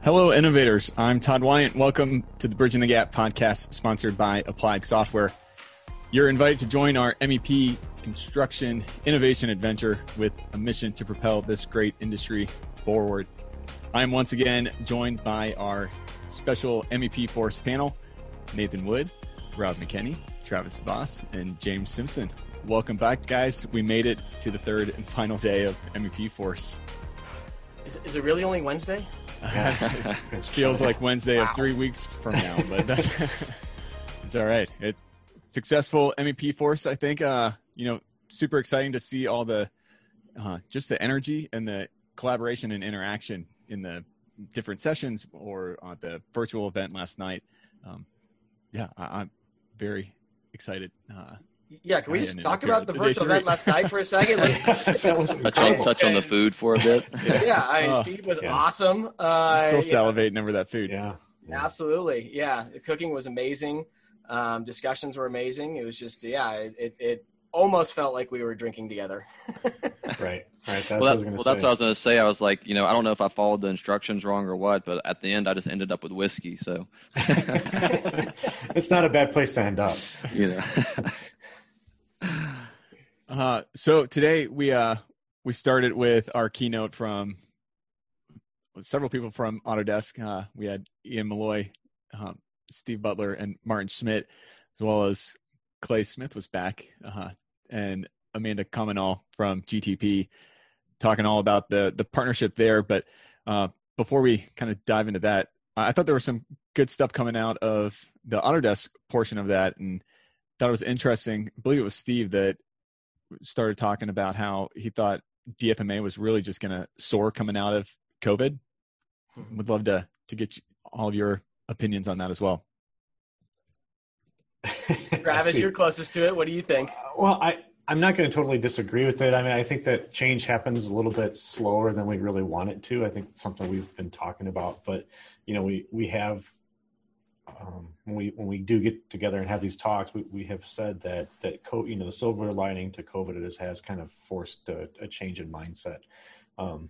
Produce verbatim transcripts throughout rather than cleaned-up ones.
Hello, innovators. I'm Todd Wyant. Welcome to the Bridging the Gap podcast, sponsored by Applied Software. You're invited to join our M E P construction innovation adventure with a mission to propel this great industry forward. I am once again joined by our special M E P Force panel, Nathan Wood, Rob McKenney, Travis Voss, and James Simpson. Welcome back, guys. We made it to the third and final day of M E P Force. Is, is it really only Wednesday? Yeah, it feels like Wednesday wow. of three weeks from now, but that's it's all right. It successful M E P Force, I think. Uh, you know, super exciting to see all the uh, just the energy and the collaboration and interaction in the different sessions or at the virtual event last night. Um, yeah, I, I'm very excited. Uh, Yeah, can we just talk about the virtual event last night for a second? Let's touch, on, touch on the food for a bit. Yeah, yeah I mean, oh, Steve was yeah. awesome. Uh, I'm still salivating know. over that food. Yeah, yeah, absolutely. Yeah, the cooking was amazing. Um, discussions were amazing. It was just, yeah, it, it, it almost felt like we were drinking together. Right, right. That's well, what I that, was going well to say. that's what I was going to say. I was like, you know, I don't know if I followed the instructions wrong or what, but at the end, I just ended up with whiskey. So it's not a bad place to end up. You know. Uh, so today we uh, we started with our keynote from several people from Autodesk. Uh, we had Ian Malloy, um, Steve Butler, and Martin Schmidt, as well as Clay Smith was back, uh, and Amanda Comenal from G T P, talking all about the the partnership there. But uh, before we kind of dive into that, I thought there was some good stuff coming out of the Autodesk portion of that, and thought it was interesting. I believe it was Steve that started talking about how he thought D F M A was really just going to soar coming out of COVID. Mm-hmm. Would love to to get you, all of your opinions on that as well. Travis, you're closest to it. What do you think? Uh, well, I, I'm not going to totally disagree with it. I mean, I think that change happens a little bit slower than we really want it to. I think it's something we've been talking about, but you know, we, we have, Um, when we when we do get together and have these talks, we, we have said that that co- you know the silver lining to COVID is has kind of forced a, a change in mindset. Um,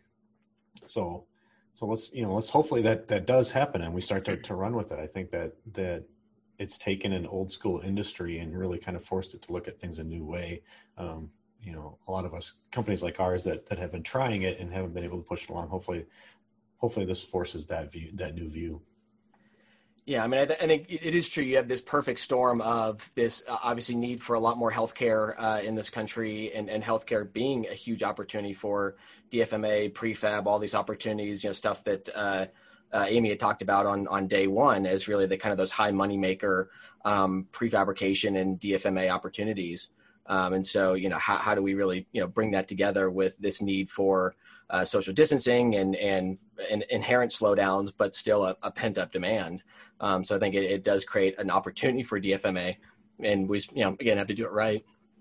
so so let's you know let's hopefully that that does happen and we start to, to run with it. I think that that it's taken an old school industry and really kind of forced it to look at things a new way. Um, you know, a lot of us companies like ours that that have been trying it and haven't been able to push it along. Hopefully, hopefully this forces that view that new view. Yeah, I mean, I, th- I think it is true. You have this perfect storm of this uh, obviously need for a lot more healthcare uh, in this country, and, and healthcare being a huge opportunity for D F M A, prefab, all these opportunities, you know, stuff that uh, uh, Amy had talked about on, on day one as really the kind of those high money maker um, prefabrication and D F M A opportunities. Um, and so, you know, how, how do we really, you know, bring that together with this need for uh, social distancing and, and, and inherent slowdowns, but still a, a pent up demand. Um, so I think it, it does create an opportunity for D F M A, and we, you know, again, have to do it right.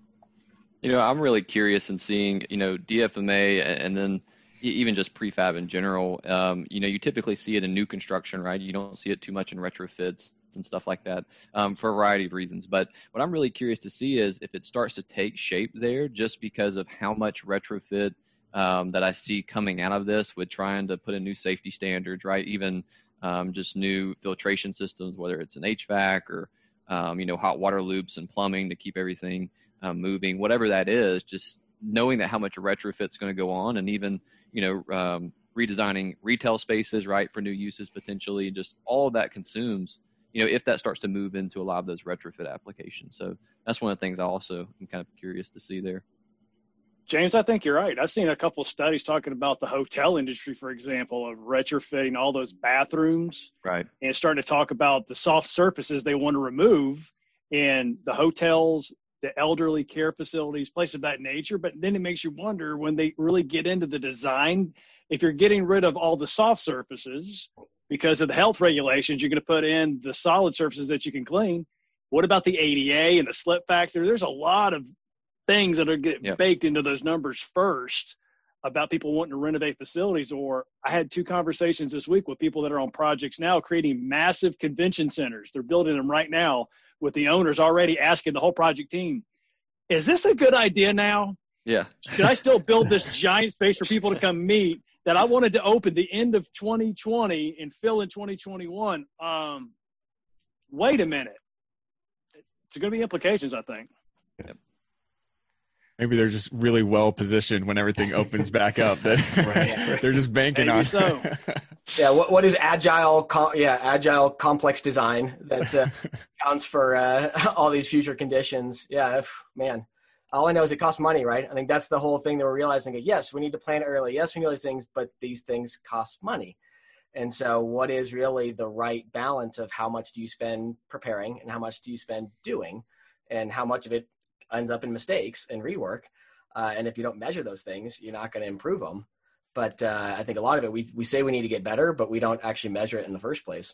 You know, I'm really curious in seeing, you know, D F M A and then even just prefab in general. Um, you know, you typically see it in new construction, right? You don't see it too much in retrofits and stuff like that um, for a variety of reasons. But what I'm really curious to see is if it starts to take shape there, just because of how much retrofit um, that I see coming out of this with trying to put in new safety standards, right? Even um, just new filtration systems, whether it's an H V A C or, um, you know, hot water loops and plumbing to keep everything um, moving, whatever that is, just knowing that how much a retrofit's going to go on, and even, you know, um, redesigning retail spaces, right, for new uses potentially, just all of that consumes, you know, if that starts to move into a lot of those retrofit applications. So that's one of the things I also am kind of curious to see there. James, I think you're right. I've seen a couple of studies talking about the hotel industry, for example, of retrofitting all those bathrooms. Right. And starting to talk about the soft surfaces they want to remove in the hotels, the elderly care facilities, places of that nature. But then it makes you wonder when they really get into the design, if you're getting rid of all the soft surfaces because of the health regulations, you're going to put in the solid surfaces that you can clean. What about the A D A and the slip factor? There's a lot of things that are get yep. baked into those numbers first about people wanting to renovate facilities. Or I had two conversations this week with people that are on projects now creating massive convention centers. They're building them right now with the owners already asking the whole project team, is this a good idea now? Yeah. Should I still build this giant space for people to come meet that I wanted to open the end of twenty twenty and fill in twenty twenty-one. Um, wait a minute. It's going to be implications, I think. Yep. Maybe they're just really well positioned when everything opens back up. That Right. they're just banking Maybe on. so. Yeah, what what is agile? Com- yeah, agile complex design that uh, accounts for uh, all these future conditions. Yeah, if, man, all I know is it costs money, right? I think that's the whole thing that we're realizing. Yes, we need to plan early. Yes, we know these things, but these things cost money. And so, what is really the right balance of how much do you spend preparing and how much do you spend doing, and how much of it ends up in mistakes and rework? Uh, and if you don't measure those things, you're not going to improve them. But uh, I think a lot of it, we we say we need to get better, but we don't actually measure it in the first place.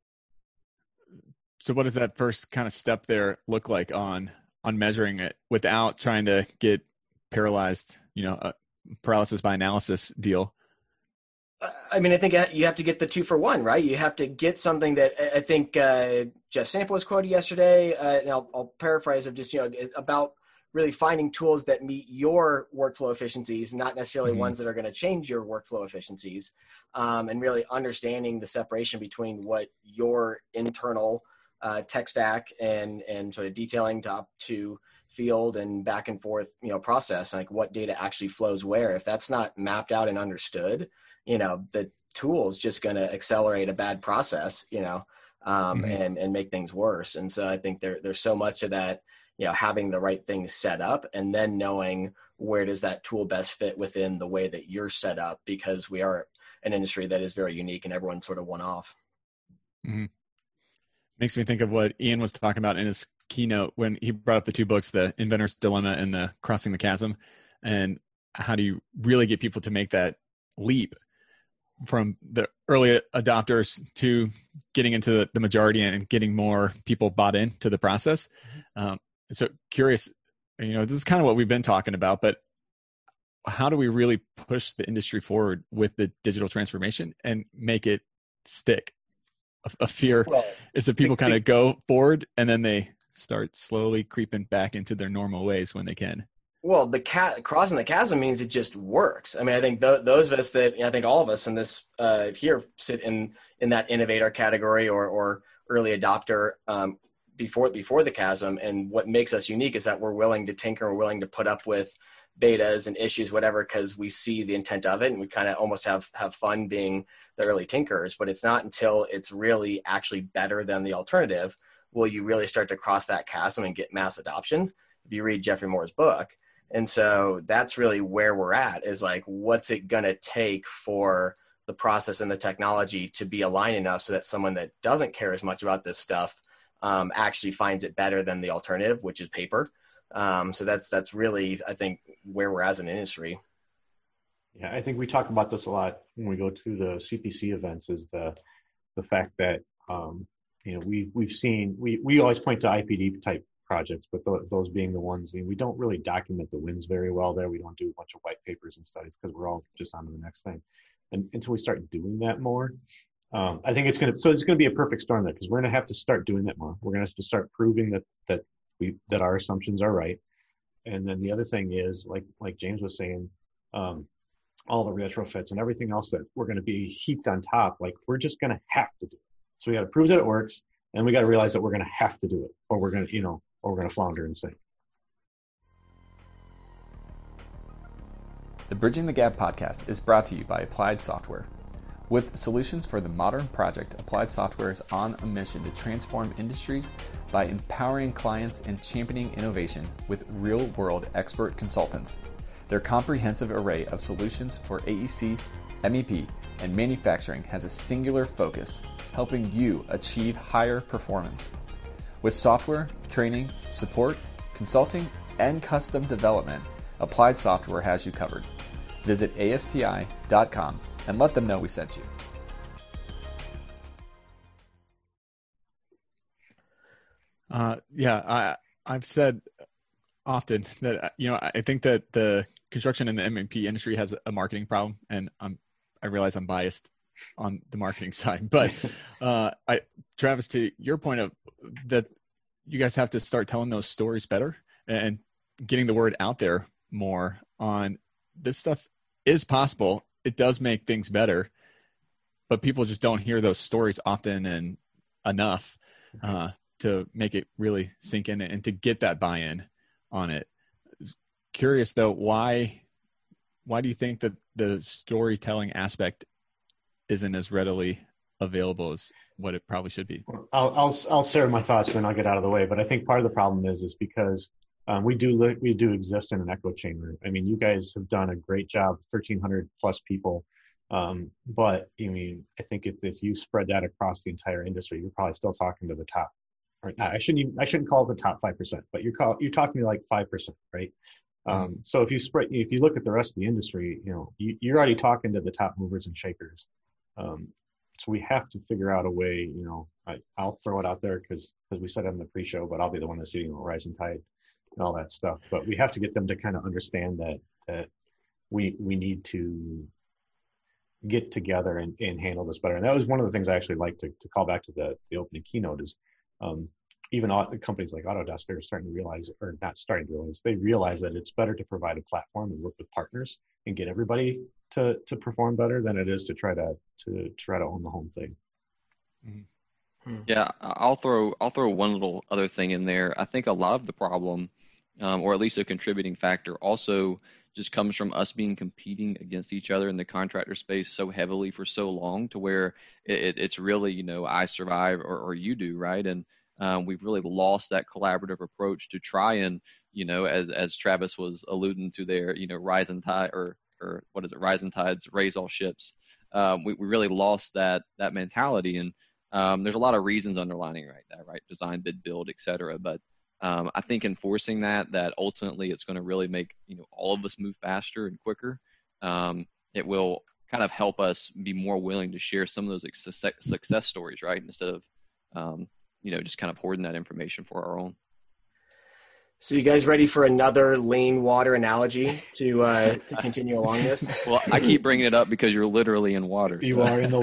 So what does that first kind of step there look like on on measuring it without trying to get paralyzed, you know, a paralysis by analysis deal? I mean, I think you have to get the two for one, right? You have to get something that I think uh, Jeff Sample was quoted yesterday, uh, and I'll, I'll paraphrase of just, you know, about really finding tools that meet your workflow efficiencies, not necessarily mm-hmm. ones that are going to change your workflow efficiencies, um, and really understanding the separation between what your internal uh, tech stack and and sort of detailing to up to field and back and forth, you know, process, like what data actually flows where. If that's not mapped out and understood, you know, the tool is just going to accelerate a bad process, you know, um, mm-hmm. and and make things worse. And so I think there there's so much of that, you know, having the right things set up and then knowing where does that tool best fit within the way that you're set up, because we are an industry that is very unique and everyone's sort of one off. Mm-hmm. Makes me think of what Ian was talking about in his keynote when he brought up the two books, The Inventor's Dilemma and The Crossing the Chasm. And how do you really get people to make that leap from the early adopters to getting into the, the majority and getting more people bought into the process? Um, so curious, you know, this is kind of what we've been talking about, but how do we really push the industry forward with the digital transformation and make it stick? A, a fear well, is that people kind of go forward and then they start slowly creeping back into their normal ways when they can. Well, the cat crossing the chasm means it just works. I mean, I think th- those of us that, you know, I think all of us in this uh, here sit in in that innovator category or or early adopter um, before before the chasm. And what makes us unique is that we're willing to tinker, we're willing to put up with betas and issues, whatever, because we see the intent of it, and we kind of almost have have fun being the early tinkers. But it's not until it's really actually better than the alternative will you really start to cross that chasm and get mass adoption. If you read Jeffrey Moore's book. And so that's really where we're at, is like, what's it going to take for the process and the technology to be aligned enough so that someone that doesn't care as much about this stuff um, actually finds it better than the alternative, which is paper. Um, so that's, that's really, I think, where we're as an industry. Yeah, I think we talk about this a lot when we go to the C P C events, is the, the fact that, um, you know, we, we've seen, we, we always point to I P D type projects, but th- those being the ones, you know, we don't really document the wins very well there. We don't do a bunch of white papers and studies because we're all just on to the next thing. And until we start doing that more, um, I think it's going to, so it's going to be a perfect storm there, because we're going to have to start doing that more. We're going to have to start proving that, that we, that our assumptions are right. And then the other thing is, like, like James was saying, um, all the retrofits and everything else that we're going to be heaped on top, like, we're just going to have to do it. So we got to prove that it works, and we got to realize that we're going to have to do it, or we're going to, you know, or we're going to flounder and sink. The Bridging the Gap podcast is brought to you by Applied Software. With solutions for the modern project, Applied Software is on a mission to transform industries by empowering clients and championing innovation with real-world expert consultants. Their comprehensive array of solutions for A E C, M E P, and manufacturing has a singular focus, helping you achieve higher performance. With software, training, support, consulting, and custom development, Applied Software has you covered. Visit A S T I dot com and let them know we sent you. Uh, yeah, I, I've said often that, you know, I think that the construction and the M E P industry has a marketing problem, and I'm, I realize I'm biased on the marketing side, but uh, I, Travis, to your point of that, you guys have to start telling those stories better and getting the word out there more on this stuff is possible. it does make things better, but people just don't hear those stories often and enough uh, to make it really sink in and to get that buy-in on it. Curious though, why why do you think that the storytelling aspect isn't as readily available as what it probably should be? I'll I'll I'll share my thoughts and then I'll get out of the way. But I think part of the problem is is because um, we do li- we do exist in an echo chamber. I mean, you guys have done a great job, thirteen hundred plus people. Um, but I mean, I think if if you spread that across the entire industry, you're probably still talking to the top. Or I shouldn't even, I shouldn't call it the top five percent, but you're call, you're talking to like five percent, right? Um, so if you spread, if you look at the rest of the industry, you know, you, you're already talking to the top movers and shakers. Um, so we have to figure out a way, you know, I, I'll throw it out there because because we said it in the pre-show, but I'll be the one that's seeing the rising tide and all that stuff. But we have to get them to kind of understand that that we we need to get together and, and handle this better. And that was one of the things I actually like to, to call back to the, the opening keynote is um, even companies like Autodesk are starting to realize, or not starting to realize, they realize that it's better to provide a platform and work with partners and get everybody to, to perform better than it is to try to, to try to own the whole thing. Mm-hmm. Yeah, I'll throw, I'll throw one little other thing in there. I think a lot of the problem, um, or at least a contributing factor, also just comes from us being competing against each other in the contractor space so heavily for so long to where it, it's really, you know, I survive or, or you do, right? And um, we've really lost that collaborative approach to try and, you know, as as Travis was alluding to there, you know, rising tide or or what is it, rising tides raise all ships. Um, we we really lost that that mentality, and um, there's a lot of reasons underlining right that, right? Design, bid, build, et cetera. But Um, I think enforcing that, that ultimately it's going to really make, you know, all of us move faster and quicker. Um, it will kind of help us be more willing to share some of those success, success stories, right? Instead of, um, you know, just kind of hoarding that information for our own. So you guys ready for another lean water analogy to uh, to continue along this? Well, I keep bringing it up because you're literally in water. So. You are in the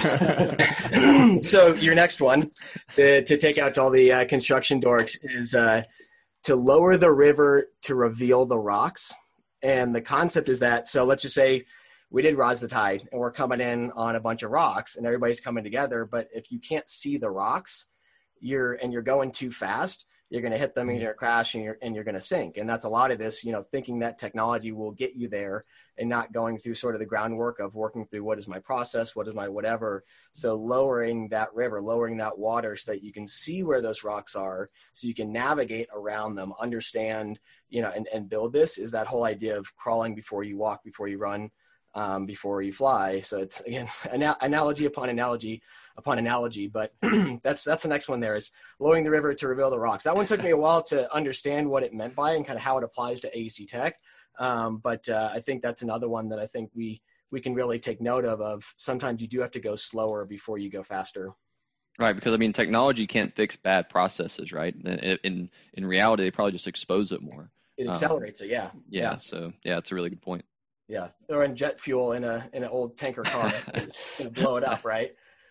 water. So your next one to, to take out to all the uh, construction dorks is uh, to lower the river to reveal the rocks. And the concept is that, so let's just say we did rise the tide and we're coming in on a bunch of rocks and everybody's coming together. But if you can't see the rocks, you're and you're going too fast, you're going to hit them and you're going to crash and you're, and you're going to sink. And that's a lot of this, you know, thinking that technology will get you there and not going through sort of the groundwork of working through what is my process, what is my whatever. So lowering that river, lowering that water so that you can see where those rocks are, so you can navigate around them, understand, you know, and, and build this is that whole idea of crawling before you walk, before you run, um, before you fly. So it's, again, an analogy upon analogy upon analogy, but that's that's the next one there is lowering the river to reveal the rocks. That one took me a while to understand what it meant by and kind of how it applies to A E C Tech. Um, but uh, I think that's another one that I think we we can really take note of, of sometimes you do have to go slower before you go faster. Right, because I mean, technology can't fix bad processes, right? In in, in reality, they probably just expose it more. It accelerates um, it, yeah. yeah. Yeah, so yeah, it's a really good point. Yeah, throwing jet fuel in a in an old tanker car, it's going to blow it up, right?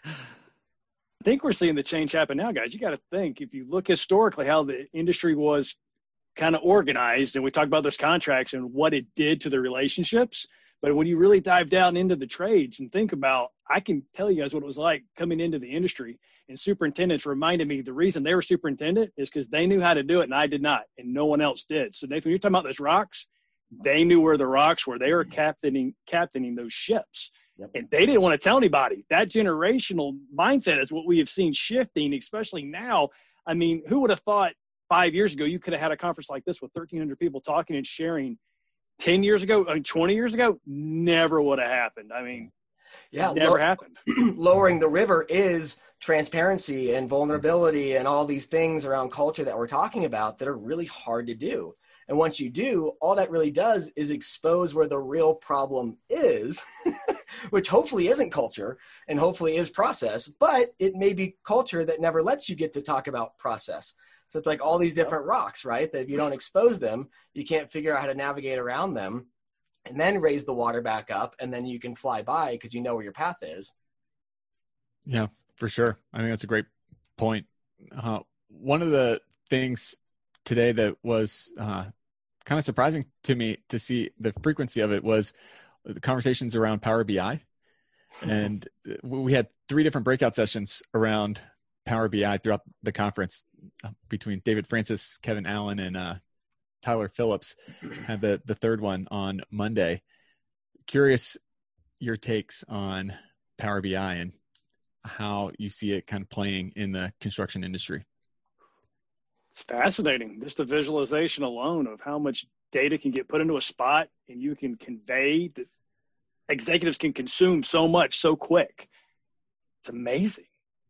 I think we're seeing the change happen now, guys. You got to think, if you look historically how the industry was kind of organized, and we talked about those contracts and what it did to the relationships, but when you really dive down into the trades and think about, I can tell you guys what it was like coming into the industry, and superintendents reminded me the reason they were superintendent is because they knew how to do it and I did not, and no one else did. So Nathan, you're talking about those rocks, they knew where the rocks were. They were captaining captaining those ships. Yep. And they didn't want to tell anybody. That generational mindset is what we have seen shifting, especially now. I mean, who would have thought five years ago you could have had a conference like this with thirteen hundred people talking and sharing? ten years ago, I mean, twenty years ago, never would have happened. I mean, yeah, it never lo- happened. Lowering the river is transparency and vulnerability and all these things around culture that we're talking about that are really hard to do. And once you do, all that really does is expose where the real problem is, which hopefully isn't culture and hopefully is process, but it may be culture that never lets you get to talk about process. So it's like all these different rocks, right? That if you don't expose them, you can't figure out how to navigate around them and then raise the water back up. And then you can fly by because you know where your path is. Yeah, for sure. I think that's a great point. Uh, one of the things today that was uh, kind of surprising to me to see the frequency of it was the conversations around Power B I. And we had three different breakout sessions around Power B I throughout the conference uh, between David Francis, Kevin Allen, and uh, Tyler Phillips. Had the, the third one on Monday. Curious your takes on Power B I and how you see it kind of playing in the construction industry. It's fascinating. Just the visualization alone of how much data can get put into a spot and you can convey that executives can consume so much so quick. It's amazing.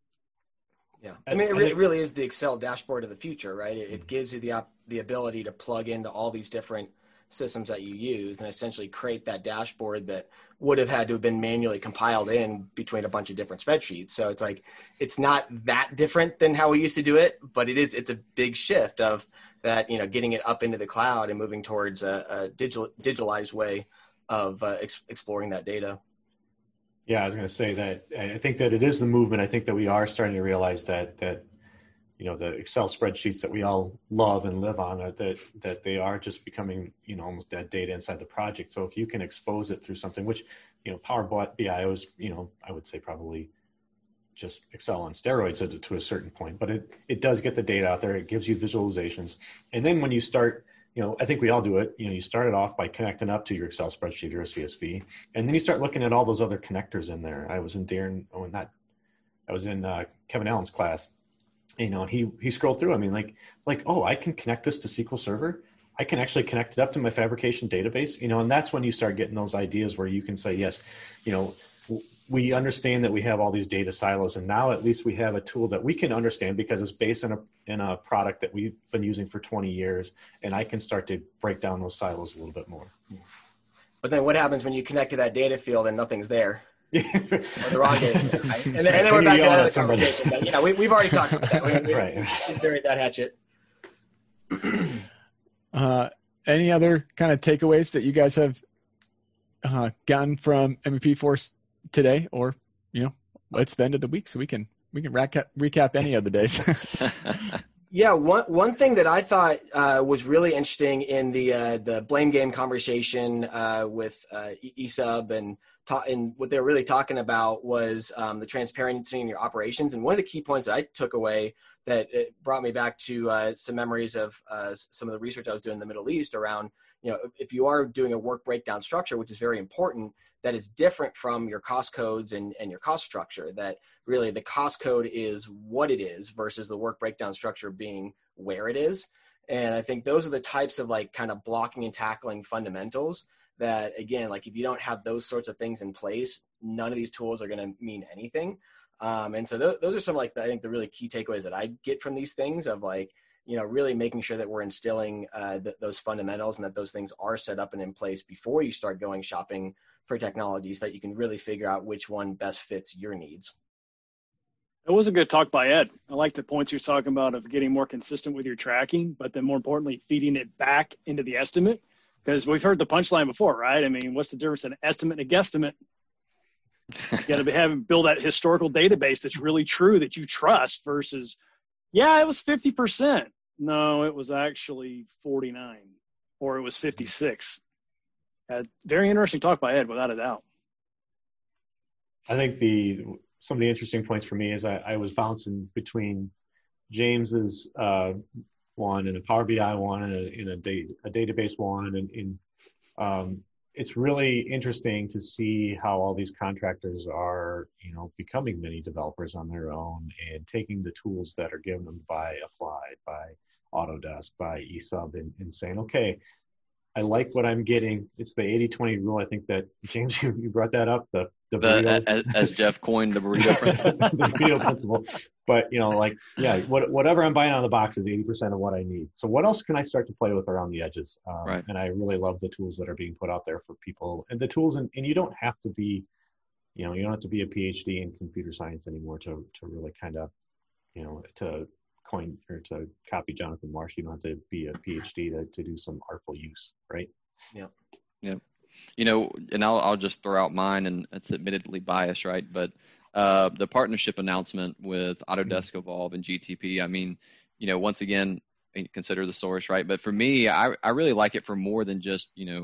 Yeah. I mean, it really, it really is the Excel dashboard of the future, right? It, it gives you the op- the ability to plug into all these different systems that you use and essentially create that dashboard that would have had to have been manually compiled in between a bunch of different spreadsheets. So it's like, it's not that different than how we used to do it, but it is, it's a big shift of that, you know, getting it up into the cloud and moving towards a, a digital digitalized way of uh, ex- exploring that data. Yeah, I was going to say that I think that it is the movement. I think that we are starting to realize that, that, you know, the Excel spreadsheets that we all love and live on, that, that they are just becoming, you know, almost dead data inside the project. So if you can expose it through something, which, you know, Power B I was, you know, I would say probably just Excel on steroids to, to a certain point, but it, it does get the data out there. It gives you visualizations. And then when you start, you know, I think we all do it. You know, you start it off by connecting up to your Excel spreadsheet or a C S V, and then you start looking at all those other connectors in there. I was in Darren, oh, not, I was in uh, Kevin Allen's class. You know, he he scrolled through. I mean, like, like, oh, I can connect this to S Q L Server. I can actually connect it up to my fabrication database. You know, and that's when you start getting those ideas where you can say, yes, you know, we understand that we have all these data silos, and now at least we have a tool that we can understand because it's based in a in a product that we've been using for twenty years, and I can start to break down those silos a little bit more. But then what happens when you connect to that data field and nothing's there? Or the wrong data field, right? And then, and then we're back to another conversation. But yeah, we, we've already talked about that. We, we, right. we buried that hatchet. Uh, any other kind of takeaways that you guys have uh, gotten from M V P Force today, or, you know, it's the end of the week, so we can we can recap recap any of the days. Yeah, one one thing that I thought uh, was really interesting in the uh, the blame game conversation uh, with uh, E S U B and ta- and what they're really talking about was um, the transparency in your operations. And one of the key points that I took away that it brought me back to uh, some memories of uh, some of the research I was doing in the Middle East around, you know, if you are doing a work breakdown structure, which is very important, that is different from your cost codes and, and your cost structure, that really the cost code is what it is versus the work breakdown structure being where it is. And I think those are the types of like kind of blocking and tackling fundamentals that, again, like if you don't have those sorts of things in place, none of these tools are going to mean anything. Um, and so th- those are some like the, I think the really key takeaways that I get from these things of like, you know, really making sure that we're instilling uh, th- those fundamentals and that those things are set up and in place before you start going shopping for technologies, that you can really figure out which one best fits your needs. It was a good talk by Ed. I like the points you're talking about of getting more consistent with your tracking, but then more importantly, feeding it back into the estimate, because we've heard the punchline before, right? I mean, what's the difference in an estimate and a guesstimate? You got to have build that historical database that's really true, that you trust, versus, yeah, it was fifty percent. No, it was actually forty-nine, or it was fifty-six. Uh, very interesting talk by Ed, without a doubt. I think the some of the interesting points for me is I, I was bouncing between James's uh, one and a Power B I one and a, and a, data, a database one, and, and um, it's really interesting to see how all these contractors are, you know, becoming mini developers on their own and taking the tools that are given them by Applied, by Autodesk, by E S U B, and, and saying, okay, I like what I'm getting. It's the eighty twenty rule. I think that, James, you, you brought that up, the, the, the as, as Jeff coined the burrito principle. the burrito principle. But, you know, like, yeah, what, whatever I'm buying out of the box is eighty percent of what I need. So what else can I start to play with around the edges? Um, right. And I really love the tools that are being put out there for people. And the tools, and, and you don't have to be, you know, you don't have to be a PhD in computer science anymore to to really kind of, you know, to coin or to copy Jonathan Marsh. You don't have to be a PhD to, to do some artful use, right? Yeah. Yeah. You know, and I'll I'll just throw out mine, and it's admittedly biased, right? But uh, the partnership announcement with Autodesk mm-hmm. Evolve and G T P, I mean, you know, once again, consider the source, right? But for me, I, I really like it for more than just, you know,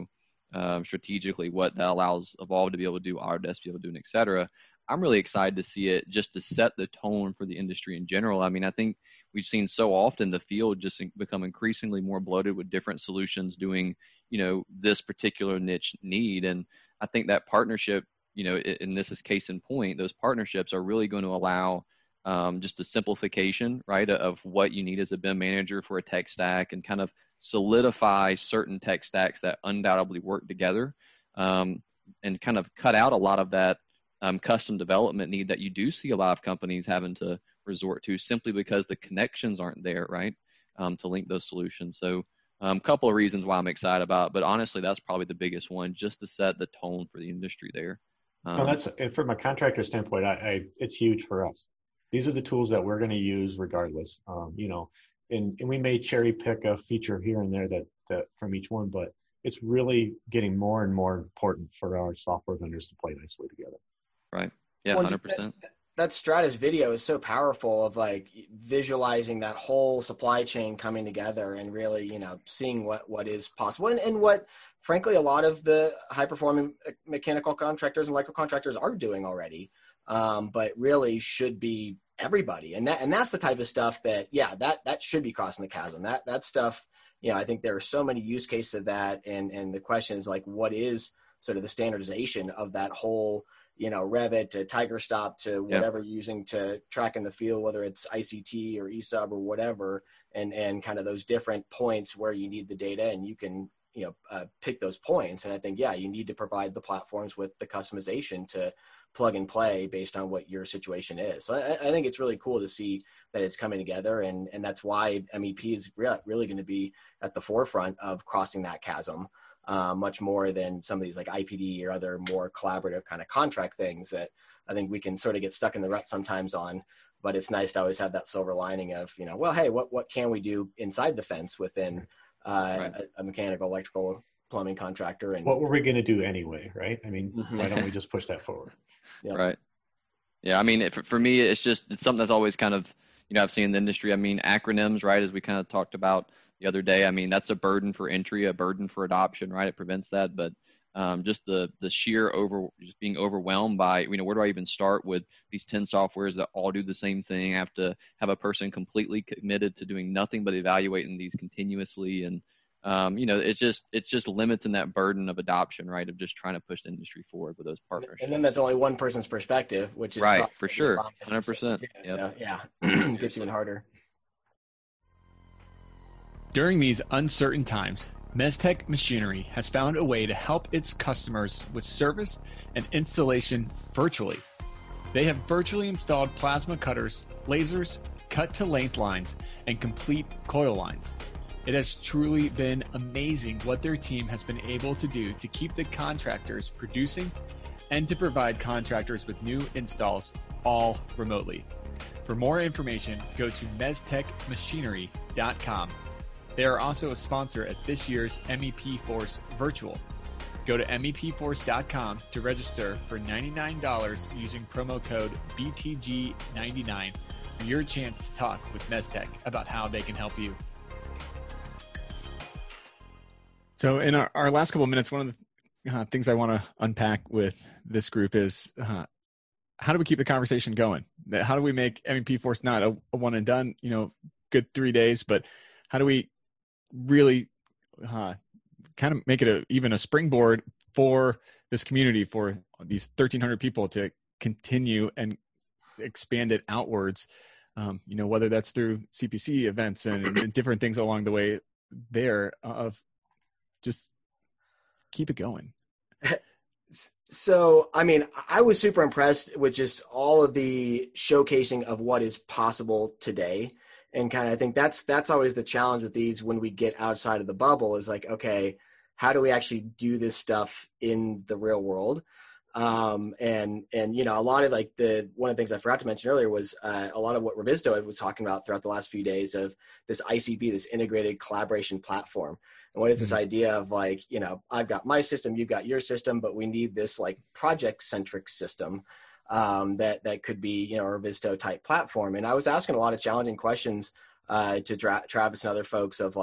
um, strategically what that allows Evolve to be able to do, Autodesk to be able to do, and et cetera. I'm really excited to see it just to set the tone for the industry in general. I mean, I think we've seen so often the field just become increasingly more bloated with different solutions doing, you know, this particular niche need. And I think that partnership, you know, and this is case in point, those partnerships are really going to allow um, just a simplification, right, of what you need as a B I M manager for a tech stack and kind of solidify certain tech stacks that undoubtedly work together, um, and kind of cut out a lot of that um, custom development need that you do see a lot of companies having to resort to simply because the connections aren't there, right, um, to link those solutions. So a um, couple of reasons why I'm excited about it, but honestly, that's probably the biggest one, just to set the tone for the industry there. Um, no, that's from a contractor standpoint, I, I, it's huge for us. These are the tools that we're going to use regardless, um, you know, and, and we may cherry pick a feature here and there that, that from each one, but it's really getting more and more important for our software vendors to play nicely together. Right. Yeah, well, one hundred percent. That, that Stratus video is so powerful of like visualizing that whole supply chain coming together and really, you know, seeing what, what is possible and, and what, frankly, a lot of the high performing mechanical contractors and electrical contractors are doing already. Um, but really should be everybody. And that, and that's the type of stuff that, yeah, that, that should be crossing the chasm. That, that stuff, you know, I think there are so many use cases of that. And, and the question is like, what is sort of the standardization of that whole, you know, Revit to TigerStop to whatever yeah. you're using to track in the field, whether it's I C T or E sub or whatever, and, and kind of those different points where you need the data and you can, you know, uh, pick those points. And I think, yeah, you need to provide the platforms with the customization to plug and play based on what your situation is. So I, I think it's really cool to see that it's coming together. And, and that's why M E P is re- really going to be at the forefront of crossing that chasm, uh, much more than some of these like I P D or other more collaborative kind of contract things that I think we can sort of get stuck in the rut sometimes on. But it's nice to always have that silver lining of, you know, well, hey, what, what can we do inside the fence within uh, right. a, a mechanical, electrical, plumbing contractor? And what were we going to do anyway, right? I mean, why don't we just push that forward? Yep. Right. Yeah. I mean, for, for me, it's just, it's something that's always kind of, you know, I've seen in the industry. I mean, acronyms, right, as we kind of talked about the other day. I mean, that's a burden for entry, a burden for adoption, right? It prevents that. But um, just the the sheer over, just being overwhelmed by, you know, where do I even start with these ten softwares that all do the same thing? I have to have a person completely committed to doing nothing but evaluating these continuously. And, um, you know, it's just, it's just limiting that burden of adoption, right? Of just trying to push the industry forward with those partnerships. And then that's only one person's perspective, which is right, for sure. one hundred percent. Yep. So, yeah, gets even harder. During these uncertain times, Mestec Machinery has found a way to help its customers with service and installation virtually. They have virtually installed plasma cutters, lasers, cut-to-length lines, and complete coil lines. It has truly been amazing what their team has been able to do to keep the contractors producing and to provide contractors with new installs all remotely. For more information, go to mestec machinery dot com. They are also a sponsor at this year's M E P Force Virtual. Go to M E P force dot com to register for ninety-nine dollars using promo code B T G ninety-nine for your chance to talk with Mestec about how they can help you. So in our, our last couple of minutes, one of the uh, things I want to unpack with this group is uh, how do we keep the conversation going? How do we make M E P Force not a, a one and done, you know, good three days, but how do we really uh, kind of make it a, even a springboard for this community, for these thirteen hundred people to continue and expand it outwards, um, you know, whether that's through C P C events and, and different things along the way there of just keep it going. So, I mean, I was super impressed with just all of the showcasing of what is possible today. And kind of, I think that's, that's always the challenge with these when we get outside of the bubble is like, okay, how do we actually do this stuff in the real world? Um, and, and, you know, a lot of like the, one of the things I forgot to mention earlier was uh, a lot of what Revisto was talking about throughout the last few days of this I C P, this integrated collaboration platform. And what is this mm-hmm. idea of like, you know, I've got my system, you've got your system, but we need this like project centric system um, that, that could be, you know, a Revisto type platform. And I was asking a lot of challenging questions uh, to Dra- Travis and other folks of like,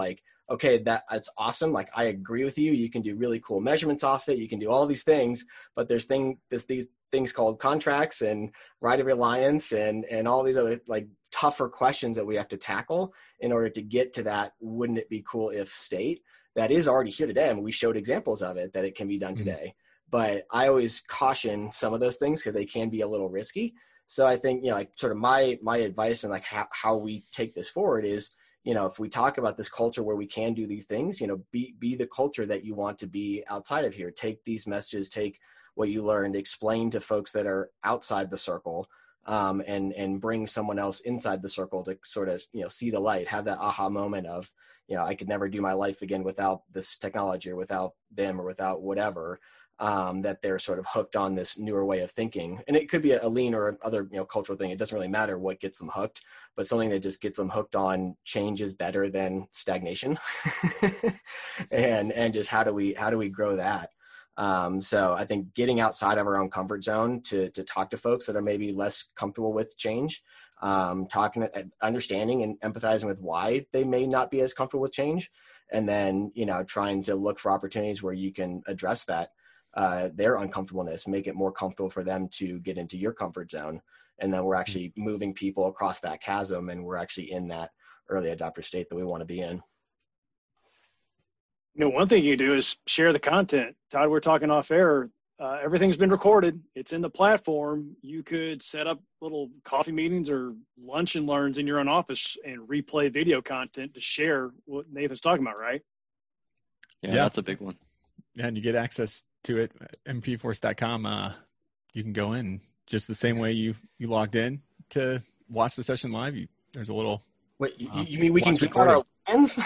okay, that that's awesome. Like, I agree with you. You can do really cool measurements off it. You can do all these things, but there's thing, this, these things called contracts and right of reliance and, and all these other like tougher questions that we have to tackle in order to get to that. Wouldn't it be cool if state that is already here today? I mean, we showed examples of it, that it can be done today, mm-hmm. but I always caution some of those things because they can be a little risky. So I think, you know, like sort of my, my advice and like how, how we take this forward is, you know, if we talk about this culture where we can do these things, you know, be, be the culture that you want to be outside of here. Take these messages, take what you learned, explain to folks that are outside the circle, um, and, and bring someone else inside the circle to sort of, you know, see the light, have that aha moment of, you know, I could never do my life again without this technology or without them or without whatever. Um, that they're sort of hooked on this newer way of thinking. And it could be a, a lean or other, you know, cultural thing. It doesn't really matter what gets them hooked, but something that just gets them hooked on change is better than stagnation. and, and just how do we, how do we grow that? Um, so I think getting outside of our own comfort zone to, to talk to folks that are maybe less comfortable with change, um, talking, understanding and empathizing with why they may not be as comfortable with change. And then, you know, trying to look for opportunities where you can address that. Uh, their uncomfortableness, make it more comfortable for them to get into your comfort zone. And then we're actually moving people across that chasm, and we're actually in that early adopter state that we want to be in. You know, one thing you do is share the content. Todd, we're talking off air. Uh, everything's been recorded. It's in the platform. You could set up little coffee meetings or lunch and learns in your own office and replay video content to share what Nathan's talking about, right? Yeah, yeah. That's a big one. And you get access to it at m p force dot com. Uh, you can go in just the same way you, you logged in to watch the session live. You, there's a little. Wait, you, uh, you mean we can keep on our lens?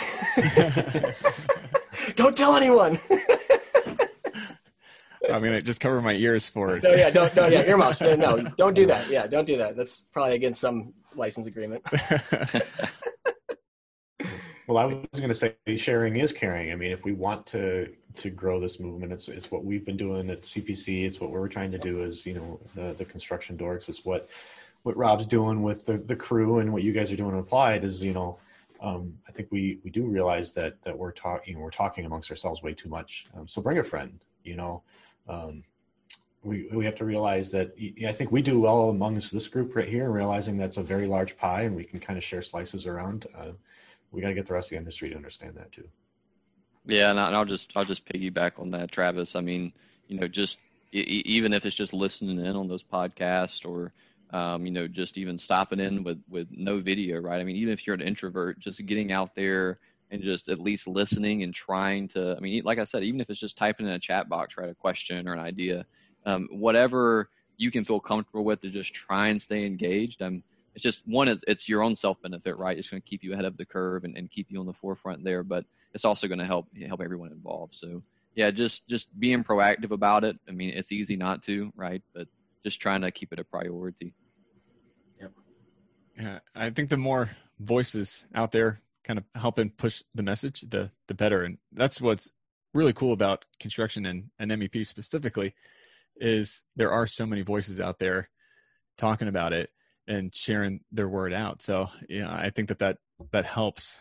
Don't tell anyone. I'm going to just cover my ears for it. No, yeah, don't, no, yeah, earmuffs. No, don't do that. Yeah, don't do that. That's probably against some license agreement. Well, I was going to say sharing is caring. I mean, if we want to to grow this movement, it's it's what we've been doing at C P C. It's what we're trying to do as, you know, the, the construction dorks. It's what what Rob's doing with the, the crew, and what you guys are doing in Applied is, you know, um, I think we, we do realize that that we're talking we're talking amongst ourselves way too much. Um, so bring a friend. You know, um, we we have to realize that. I think we do well amongst this group right here, realizing that's a very large pie, and we can kind of share slices around. Uh, we got to get the rest of the industry to understand that too. Yeah, and I'll just I'll just piggyback on that, Travis. I mean, you know, just even if it's just listening in on those podcasts, or um, you know, just even stopping in with with no video, right? I mean, even if you're an introvert, just getting out there and just at least listening and trying to. I mean, like I said, even if it's just typing in a chat box, right, a question or an idea, um, whatever you can feel comfortable with to just try and stay engaged. Um, it's just one, it's, it's your own self benefit, right? It's going to keep you ahead of the curve and, and keep you on the forefront there, but it's also going to help help everyone involved. So yeah, just just being proactive about it. I mean, it's easy not to, right? But just trying to keep it a priority. Yep. Yeah, I think the more voices out there kind of helping push the message, the the better. And that's what's really cool about construction and, and M E P specifically, is there are so many voices out there talking about it and sharing their word out. So, you know, I think that that, that helps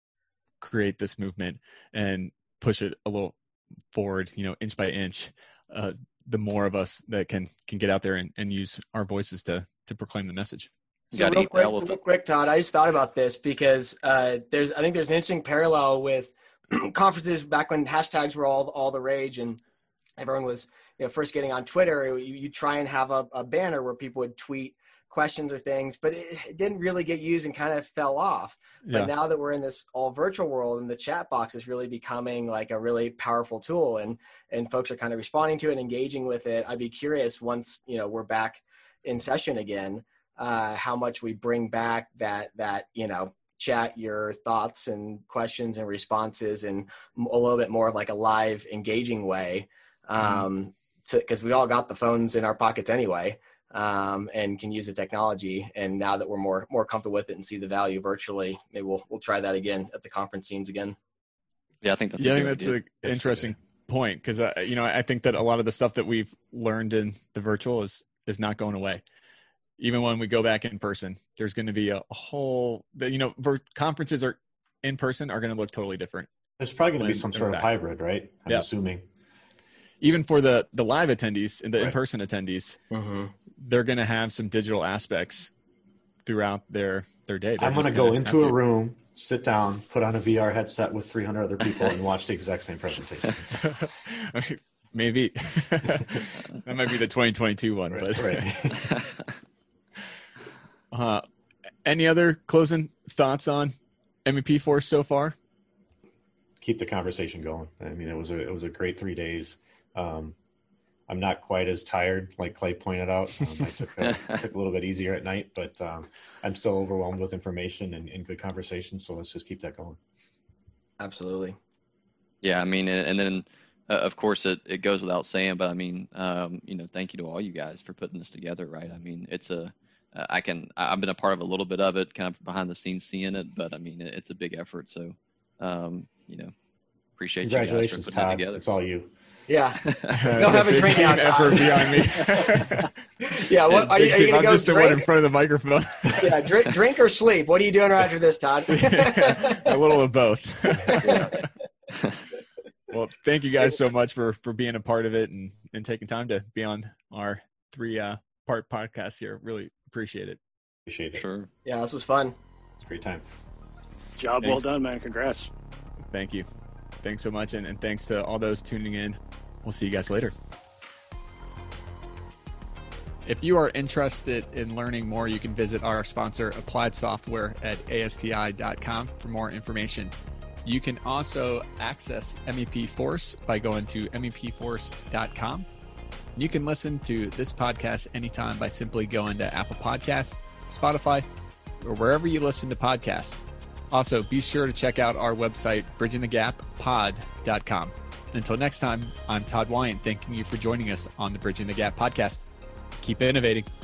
create this movement and push it a little forward, you know, inch by inch. Uh, the more of us that can, can get out there and, and use our voices to, to proclaim the message. So real quick, real quick, Todd, I just thought about this because uh, there's, I think there's an interesting parallel with conferences back when hashtags were all, all the rage and everyone was, you know, first getting on Twitter. You, you try and have a, a banner where people would tweet questions or things, but it, it didn't really get used and kind of fell off. Yeah. But now that we're in this all virtual world, and the chat box is really becoming like a really powerful tool, and and folks are kind of responding to it and engaging with it. I'd be curious once, you know, we're back in session again, uh, how much we bring back that, that, you know, chat your thoughts and questions and responses in a little bit more of like a live engaging way. Um, mm-hmm. so, 'cause we all got the phones in our pockets anyway. Um, and can use the technology. And now that we're more more comfortable with it and see the value virtually, maybe we'll we'll try that again at the conference scenes again. Yeah, I think that's yeah, a I think that's an interesting point, because uh, you know, I think that a lot of the stuff that we've learned in the virtual is is not going away. Even when we go back in person, there's going to be a, a whole, you know, ver- conferences are in person are going to look totally different. There's probably going to be when some they're sort of back. hybrid, right? I'm Yep. assuming. Even for the the live attendees and the Right. in-person attendees, Mm-hmm. they're going to have some digital aspects throughout their their day. They're I'm going to just go gonna into have a to. room, sit down, put on a V R headset with three hundred other people, and watch the exact same presentation. Maybe that might be the twenty twenty-two one. Right, but right. uh, any other closing thoughts on M E P Force so far? Keep the conversation going. I mean, it was a it was a great three days. Um, I'm not quite as tired, like Clay pointed out. Um, I took a, took a little bit easier at night, but um, I'm still overwhelmed with information and, and good conversation. So let's just keep that going. Absolutely. Yeah, I mean, and, and then uh, of course it, it goes without saying, but I mean, um, you know, thank you to all you guys for putting this together, right? I mean, it's a, uh, I can, I've been a part of a little bit of it, kind of behind the scenes seeing it, but I mean, it, it's a big effort. So, um, you know, appreciate you guys for Congratulations, putting it Todd. together. It's all you. Yeah. Uh, Don't have a big drink team out, effort Todd. beyond me. Yeah. What are you, Big are you team. going I'm to go just the one in drink? front of the microphone. Yeah. Drink, drink or sleep. What are you doing after this, Todd? A little of both. Well, thank you guys so much for for being a part of it and and taking time to be on our three uh part podcast here. Really appreciate it. Appreciate it. Sure. Yeah. This was fun. It's a great time. Job well Thanks. done, man. Congrats. Thank you. Thanks so much, and, and thanks to all those tuning in. We'll see you guys later. If you are interested in learning more, you can visit our sponsor, Applied Software, at A S T I dot com for more information. You can also access M E P Force by going to M E P force dot com. You can listen to this podcast anytime by simply going to Apple Podcasts, Spotify, or wherever you listen to podcasts. Also, be sure to check out our website, bridging the gap pod dot com. Until next time, I'm Todd Wyant, thanking you for joining us on the Bridging the Gap podcast. Keep innovating.